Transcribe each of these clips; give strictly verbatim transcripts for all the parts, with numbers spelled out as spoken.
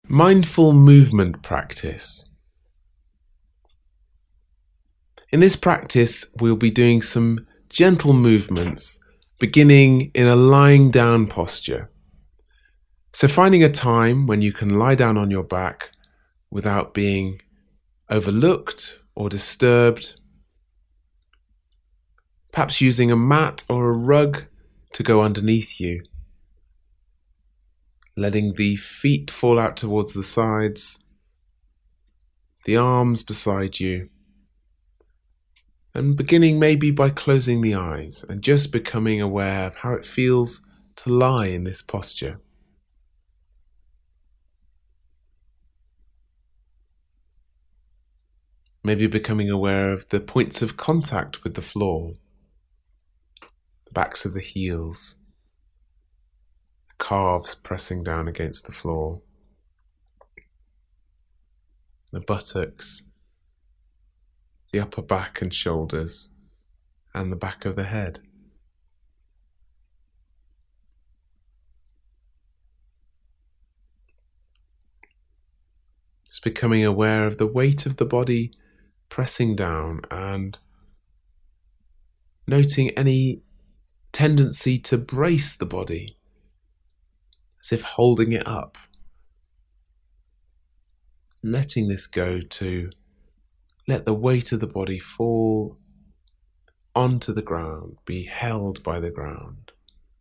Mindful movement practice. In this practice, we'll be doing some gentle movements, beginning in a lying down posture. So finding a time when you can lie down on your back without being overlooked or disturbed. Perhaps using a mat or a rug to go underneath you. Letting the feet fall out towards the sides, the arms beside you, and beginning maybe by closing the eyes and just becoming aware of how it feels to lie in this posture. Maybe becoming aware of the points of contact with the floor, the backs of the heels, calves pressing down against the floor, the buttocks, the upper back and shoulders, and the back of the head. Just becoming aware of the weight of the body pressing down and noting any tendency to brace the body, as if holding it up. Letting this go to let the weight of the body fall onto the ground, be held by the ground.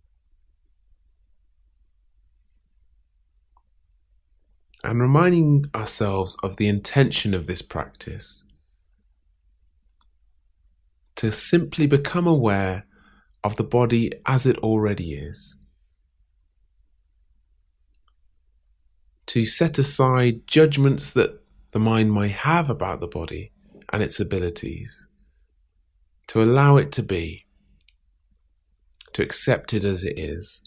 And reminding ourselves of the intention of this practice, to simply become aware of the body as it already is. To set aside judgments that the mind might have about the body and its abilities, to allow it to be, to accept it as it is,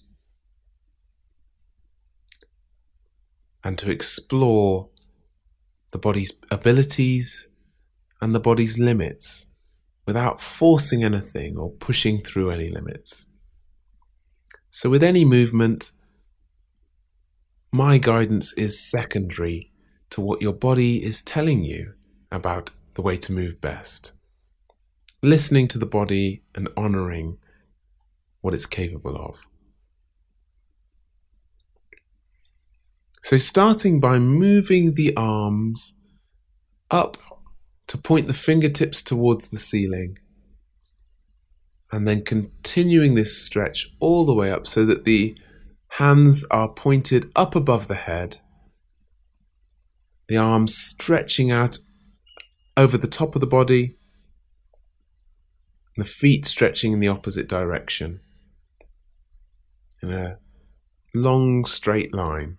and to explore the body's abilities and the body's limits without forcing anything or pushing through any limits. So with any movement, my guidance is secondary to what your body is telling you about the way to move best. Listening to the body and honouring what it's capable of. So starting by moving the arms up to point the fingertips towards the ceiling, and then continuing this stretch all the way up so that the hands are pointed up above the head, the arms stretching out over the top of the body, the feet stretching in the opposite direction in a long straight line.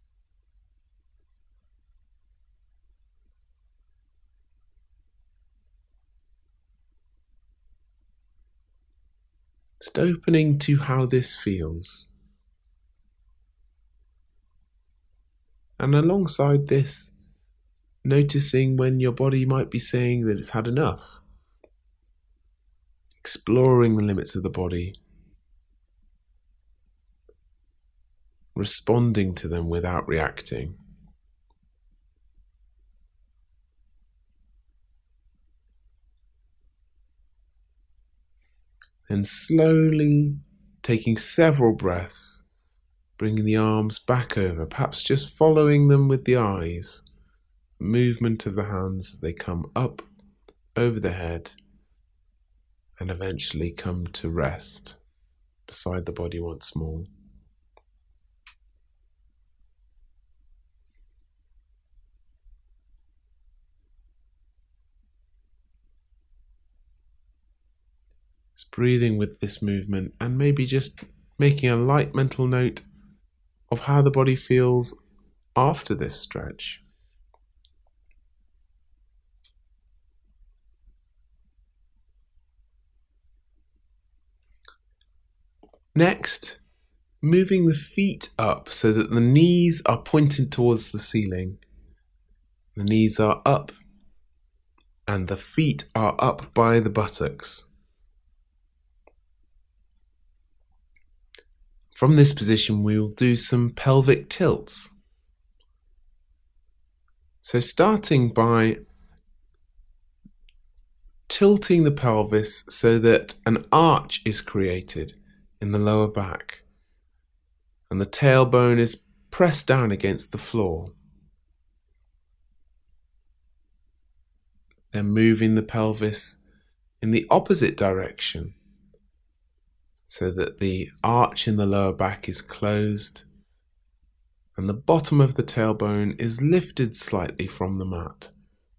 Just opening to how this feels. And alongside this, noticing when your body might be saying that it's had enough. Exploring the limits of the body. Responding to them without reacting. Then slowly taking several breaths, bringing the arms back over, perhaps just following them with the eyes. Movement of the hands as they come up over the head and eventually come to rest beside the body once more. Just breathing with this movement and maybe just making a light mental note of how the body feels after this stretch. Next, moving the feet up so that the knees are pointed towards the ceiling. The knees are up and the feet are up by the buttocks. From this position, we will do some pelvic tilts. So starting by tilting the pelvis so that an arch is created in the lower back and the tailbone is pressed down against the floor. Then moving the pelvis in the opposite direction so that the arch in the lower back is closed and the bottom of the tailbone is lifted slightly from the mat.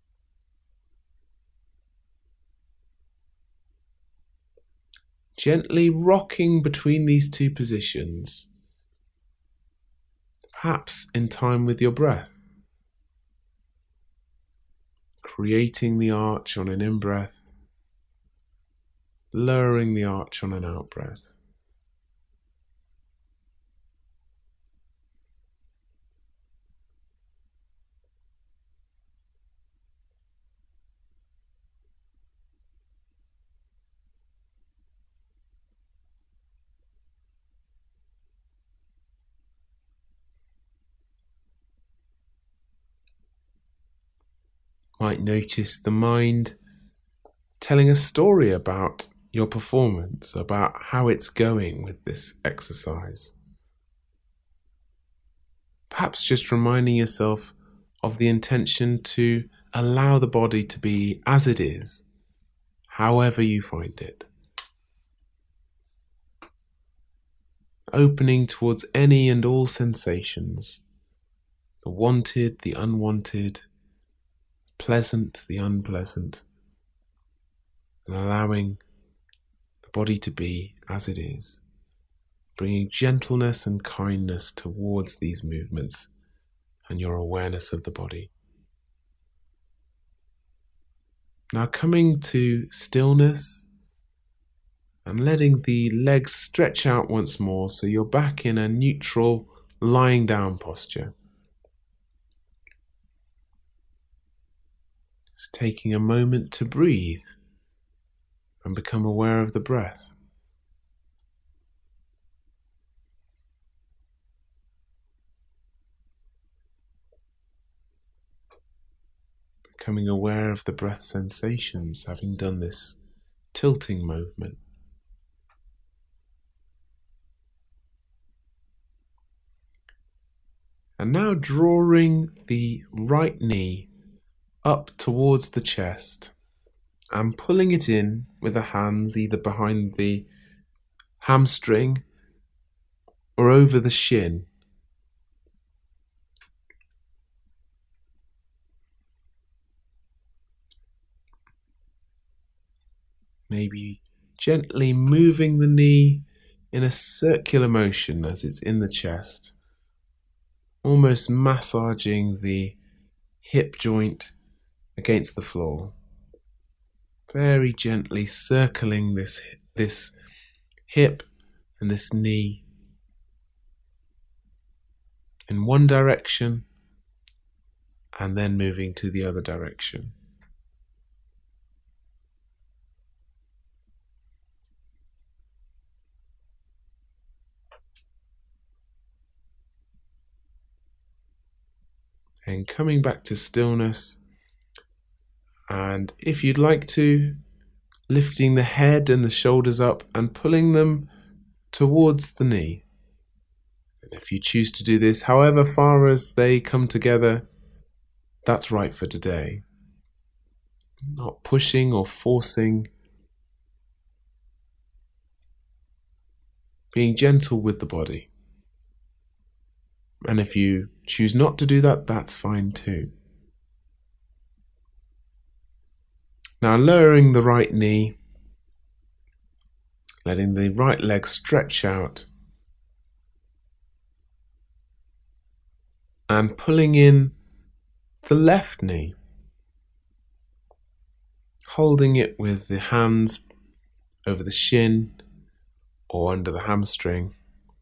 Gently rocking between these two positions, perhaps in time with your breath, creating the arch on an in-breath, lowering the arch on an out-breath. Might notice the mind telling a story about your performance, about how it's going with this exercise. Perhaps just reminding yourself of the intention to allow the body to be as it is, however you find it. Opening towards any and all sensations, the wanted, the unwanted, pleasant, the unpleasant, and allowing the body to be as it is, bringing gentleness and kindness towards these movements and your awareness of the body. Now coming to stillness and letting the legs stretch out once more so you're back in a neutral lying down posture. Just taking a moment to breathe and become aware of the breath. Becoming aware of the breath sensations, having done this tilting movement. And now drawing the right knee up towards the chest and pulling it in with the hands either behind the hamstring or over the shin. Maybe gently moving the knee in a circular motion as it's in the chest, almost massaging the hip joint against the floor. Very gently circling this, this hip and this knee in one direction and then moving to the other direction. And coming back to stillness, and if you'd like to, lifting the head and the shoulders up and pulling them towards the knee. And if you choose to do this however far as they come together, that's right for today. Not pushing or forcing, being gentle with the body. And if you choose not to do that, that's fine too. Now lowering the right knee, letting the right leg stretch out, and pulling in the left knee, holding it with the hands over the shin or under the hamstring,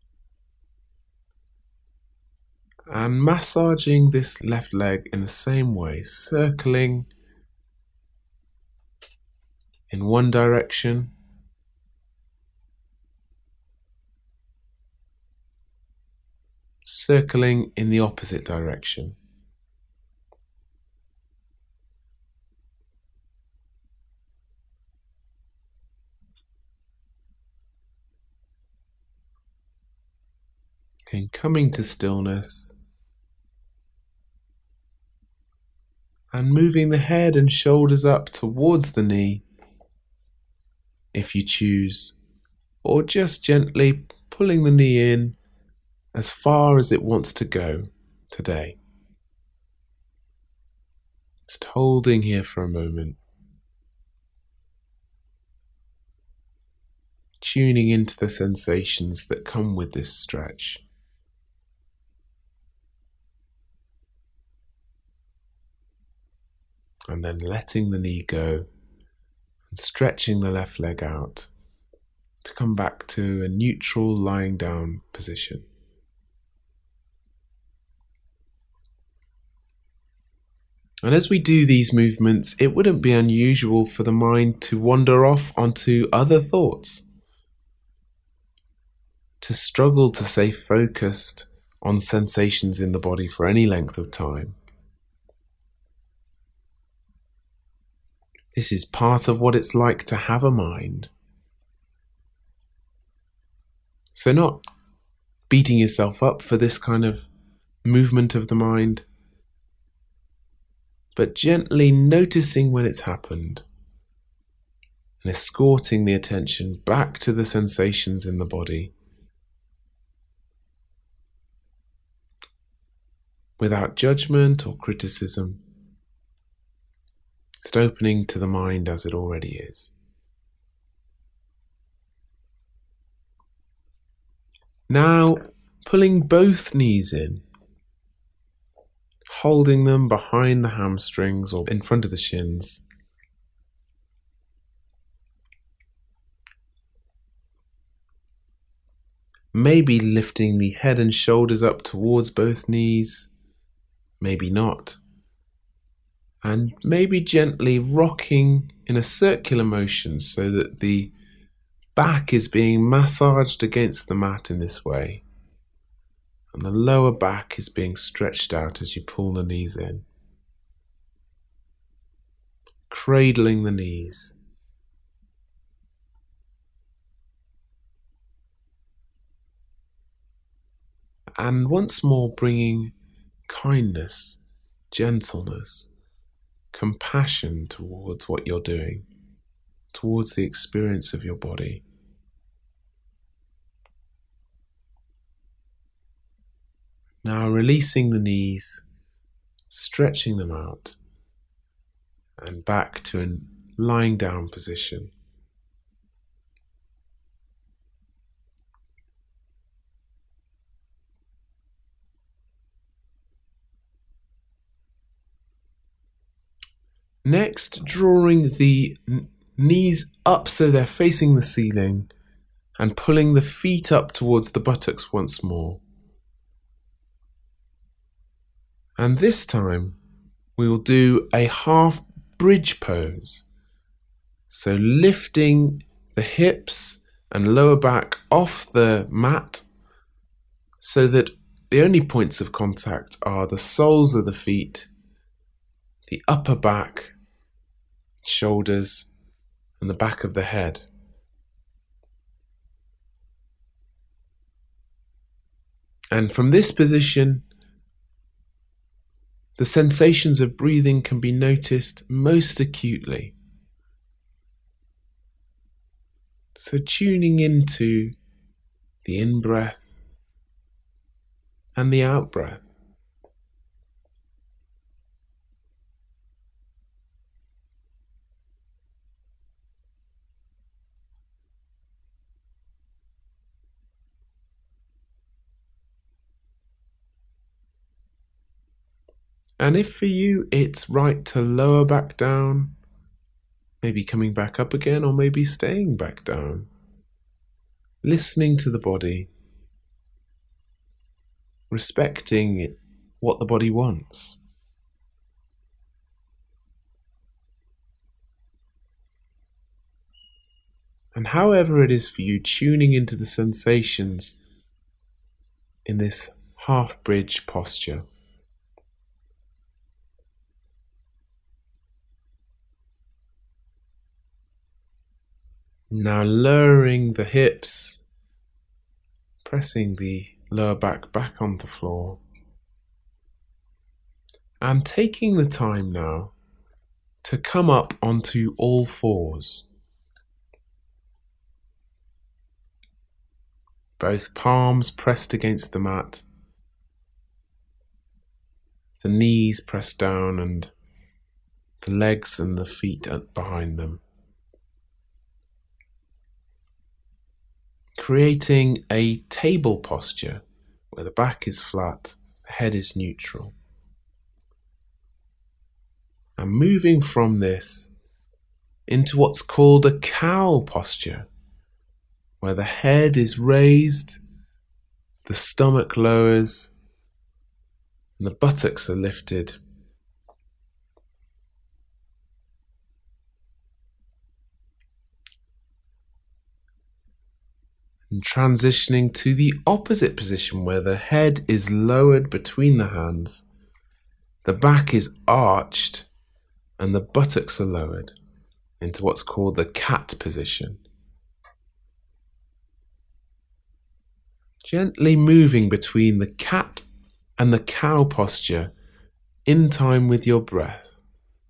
and massaging this left leg in the same way, circling in one direction circling in the opposite direction. And coming to stillness and moving the head and shoulders up towards the knee if you choose, or just gently pulling the knee in as far as it wants to go today. Just holding here for a moment, tuning into the sensations that come with this stretch. And then letting the knee go and stretching the left leg out to come back to a neutral lying down position. And as we do these movements, it wouldn't be unusual for the mind to wander off onto other thoughts, to struggle to stay focused on sensations in the body for any length of time. This is part of what it's like to have a mind. So not beating yourself up for this kind of movement of the mind, but gently noticing when it's happened and escorting the attention back to the sensations in the body without judgment or criticism, just opening to the mind as it already is. Now, pulling both knees in, holding them behind the hamstrings or in front of the shins. Maybe lifting the head and shoulders up towards both knees, maybe not. And maybe gently rocking in a circular motion so that the back is being massaged against the mat in this way. And the lower back is being stretched out as you pull the knees in. Cradling the knees. And once more bringing kindness, gentleness, compassion towards what you're doing, towards the experience of your body. Now releasing the knees, stretching them out, and back to a lying down position. Next, drawing the n- knees up so they're facing the ceiling and pulling the feet up towards the buttocks once more. And this time, we will do a half bridge pose. So lifting the hips and lower back off the mat so that the only points of contact are the soles of the feet, the upper back, shoulders, and the back of the head. And from this position, the sensations of breathing can be noticed most acutely. So tuning into the in-breath and the out-breath. And if for you it's right to lower back down, maybe coming back up again, or maybe staying back down, listening to the body, respecting what the body wants. And however it is for you, tuning into the sensations in this half bridge posture. Now lowering the hips, pressing the lower back back on the floor. And taking the time now to come up onto all fours. Both palms pressed against the mat, the knees pressed down and the legs and the feet behind them. Creating a table posture where the back is flat, the head is neutral. And moving from this into what's called a cow posture, where the head is raised, the stomach lowers, and the buttocks are lifted. And transitioning to the opposite position where the head is lowered between the hands, the back is arched, and the buttocks are lowered into what's called the cat position. Gently moving between the cat and the cow posture in time with your breath.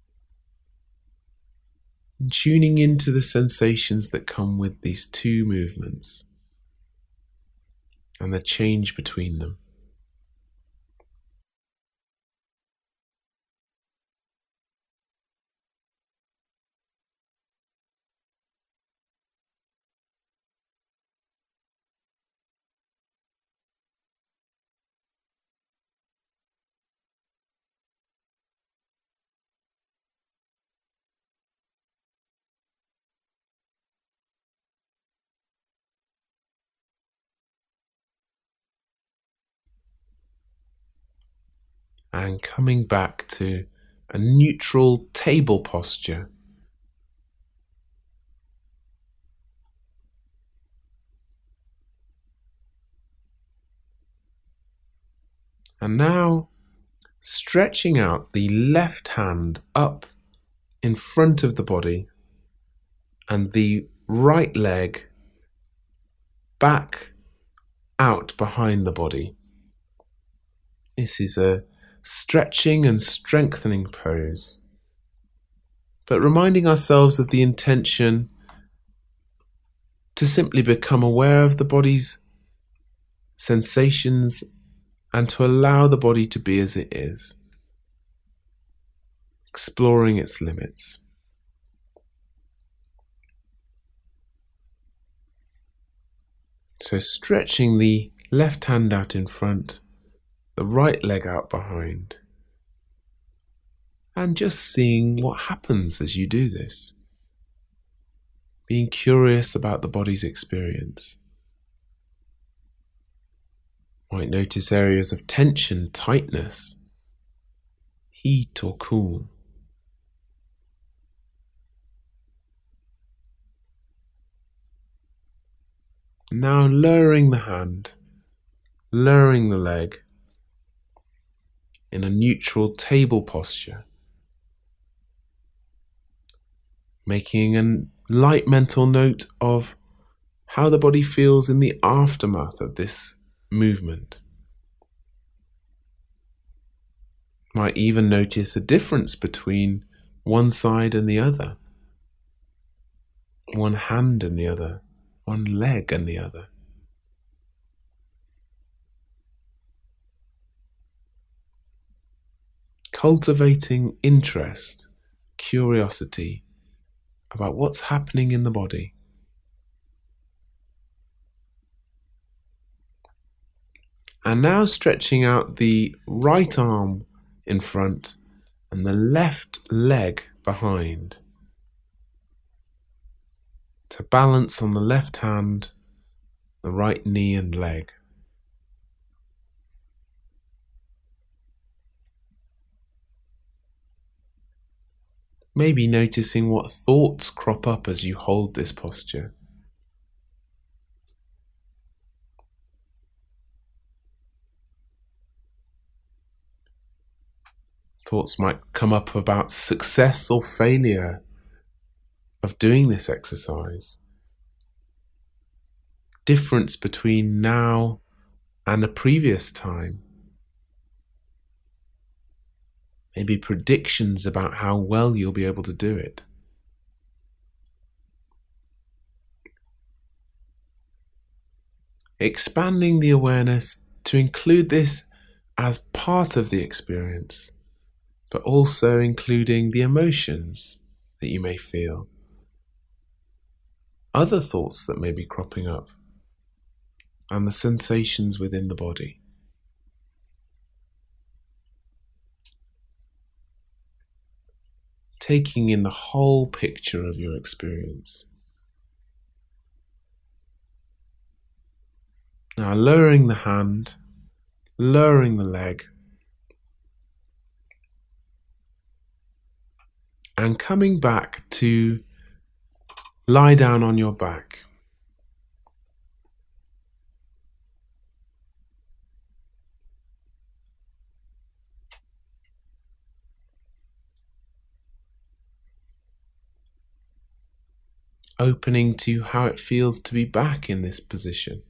And tuning into the sensations that come with these two movements and the change between them. And coming back to a neutral table posture. And now stretching out the left hand up in front of the body and the right leg back out behind the body. This is a stretching and strengthening pose, but reminding ourselves of the intention to simply become aware of the body's sensations and to allow the body to be as it is, exploring its limits. So stretching the left hand out in front, the right leg out behind, and just seeing what happens as you do this. Being curious about the body's experience. Might notice areas of tension, tightness, heat or cool. Now lowering the hand, lowering the leg in a neutral table posture. Making a light mental note of how the body feels in the aftermath of this movement. Might even notice a difference between one side and the other, one hand and the other, one leg and the other. Cultivating interest, curiosity about what's happening in the body. And now stretching out the right arm in front and the left leg behind to balance on the left hand, the right knee and leg. Maybe noticing what thoughts crop up as you hold this posture. Thoughts might come up about success or failure of doing this exercise. Difference between now and a previous time. Maybe predictions about how well you'll be able to do it. Expanding the awareness to include this as part of the experience, but also including the emotions that you may feel, other thoughts that may be cropping up, and the sensations within the body. Taking in the whole picture of your experience. Now lowering the hand, lowering the leg, and coming back to lie down on your back. Opening to how it feels to be back in this position.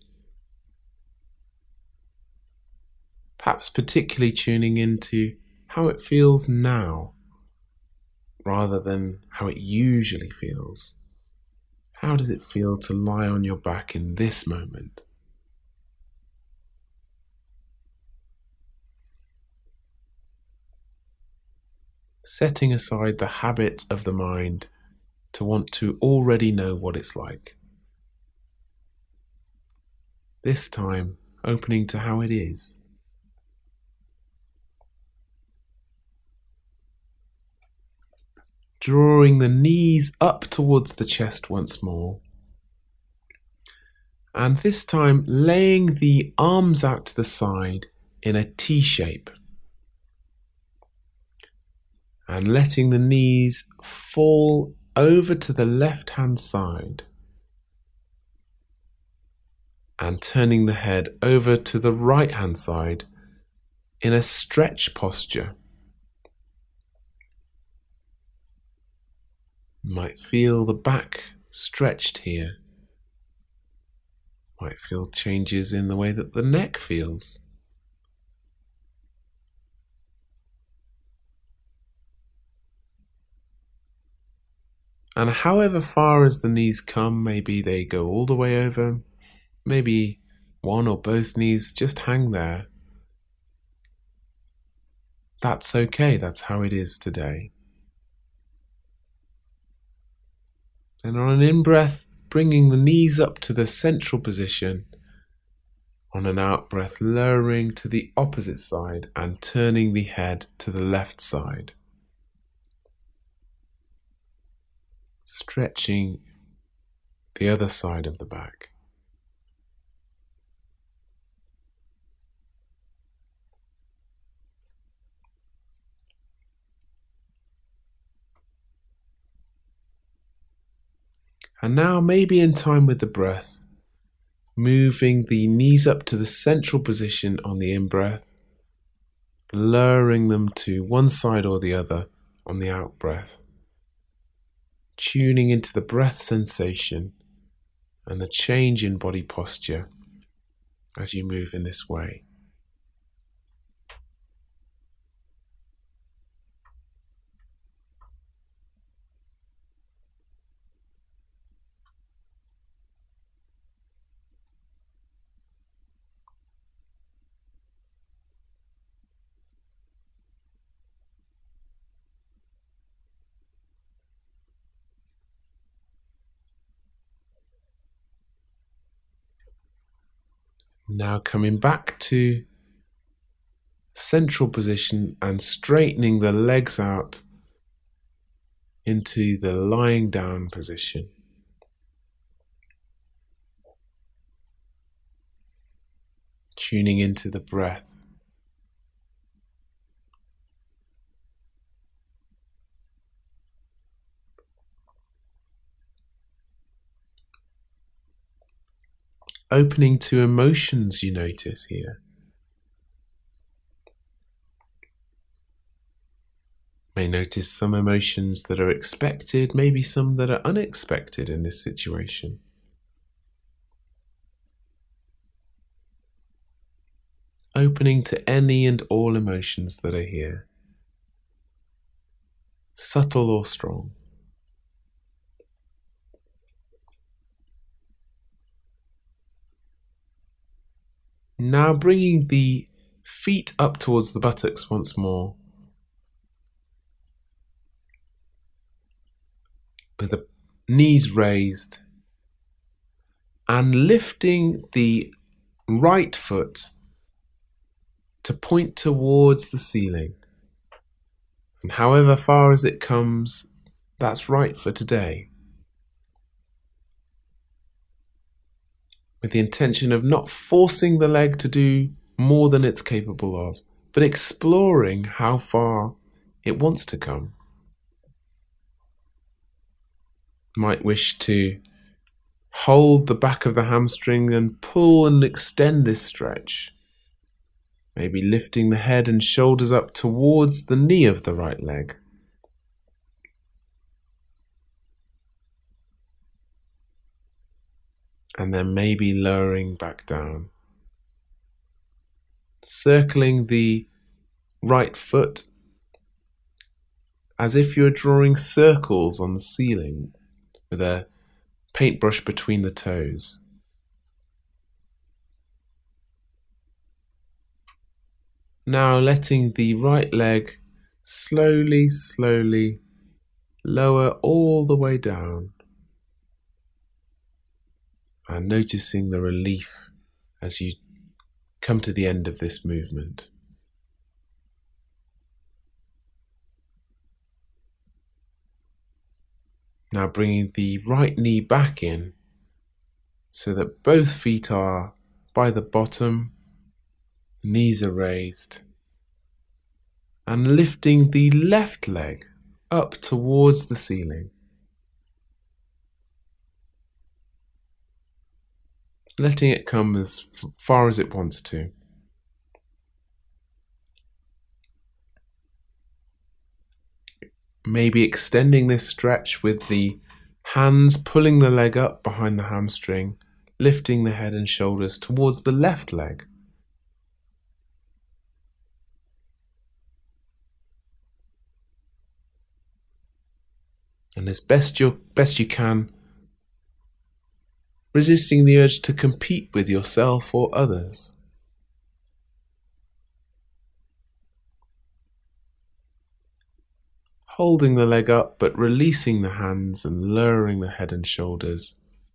Perhaps particularly tuning into how it feels now, rather than how it usually feels. How does it feel to lie on your back in this moment? Setting aside the habit of the mind to want to already know what it's like. This time, opening to how it is. Drawing the knees up towards the chest once more. And this time, laying the arms out to the side in a T shape. And letting the knees fall over to the left-hand side. And turning the head over to the right-hand side in a stretch posture. You might feel the back stretched here. Might feel changes in the way that the neck feels. And however far as the knees come, maybe they go all the way over, maybe one or both knees just hang there. That's okay, that's how it is today. And on an in-breath, bringing the knees up to the central position. On an out-breath, lowering to the opposite side and turning the head to the left side. Stretching the other side of the back. And now, maybe in time with the breath, moving the knees up to the central position on the in-breath, lowering them to one side or the other on the out-breath. Tuning into the breath sensation and the change in body posture as you move in this way. Now coming back to central position and straightening the legs out into the lying down position. Tuning into the breath. Opening to emotions you notice here. May notice some emotions that are expected, maybe some that are unexpected in this situation. opening to any and all emotions that are here, subtle or strong. Now bringing the feet up towards the buttocks once more, with the knees raised, and lifting the right foot to point towards the ceiling. And however far as it comes, that's right for today. With the intention of not forcing the leg to do more than it's capable of, but exploring how far it wants to come. Might wish to hold the back of the hamstring and pull and extend this stretch. Maybe lifting the head and shoulders up towards the knee of the right leg. And then maybe lowering back down. Circling the right foot as if you're drawing circles on the ceiling with a paintbrush between the toes. Now letting the right leg slowly, slowly lower all the way down, and noticing the relief as you come to the end of this movement. Now bringing the right knee back in so that both feet are by the bottom, knees are raised, and lifting the left leg up towards the ceiling. Letting it come as far as it wants to. Maybe extending this stretch with the hands pulling the leg up behind the hamstring, lifting the head and shoulders towards the left leg. And as best you best you can, resisting the urge to compete with yourself or others. Holding the leg up but releasing the hands and lowering the head and shoulders.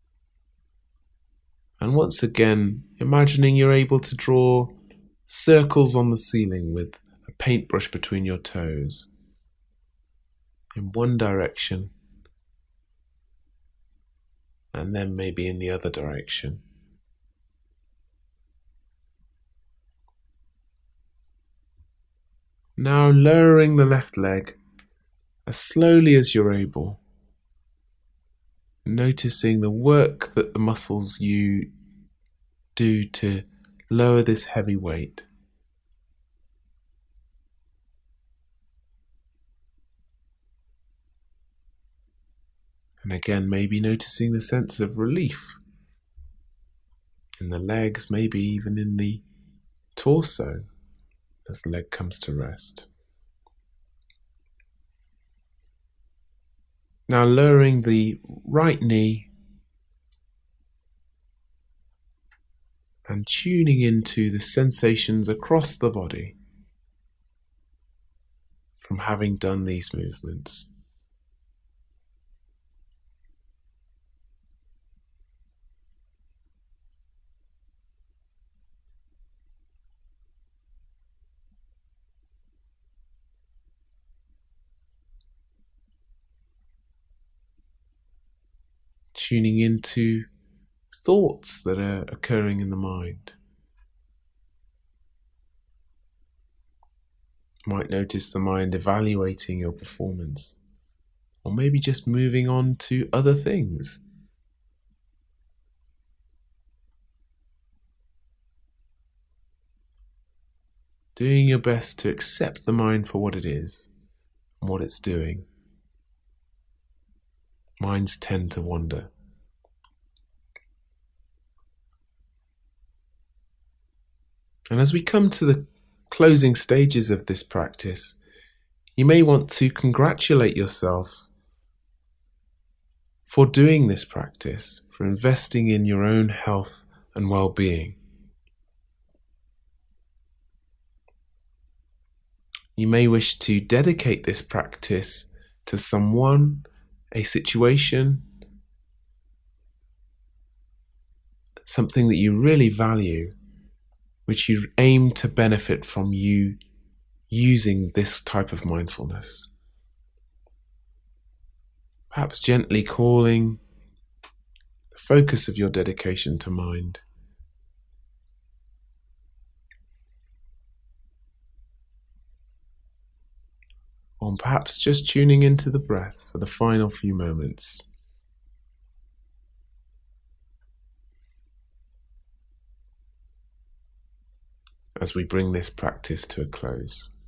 And once again, imagining you're able to draw circles on the ceiling with a paintbrush between your toes. In one direction, and then maybe in the other direction. Now lowering the left leg as slowly as you're able, noticing the work that the muscles you do to lower this heavy weight. And again, maybe noticing the sense of relief in the legs, maybe even in the torso as the leg comes to rest. Now lowering the right knee and tuning into the sensations across the body from having done these movements. Tuning into thoughts that are occurring in the mind. You might notice the mind evaluating your performance, or maybe just moving on to other things. Doing your best to accept the mind for what it is and what it's doing. Minds tend to wander. And as we come to the closing stages of this practice, you may want to congratulate yourself for doing this practice, for investing in your own health and well-being. You may wish to dedicate this practice to someone, a situation, something that you really value, which you aim to benefit from you using this type of mindfulness. Perhaps gently calling the focus of your dedication to mind. Or perhaps just tuning into the breath for the final few moments. As we bring this practice to a close.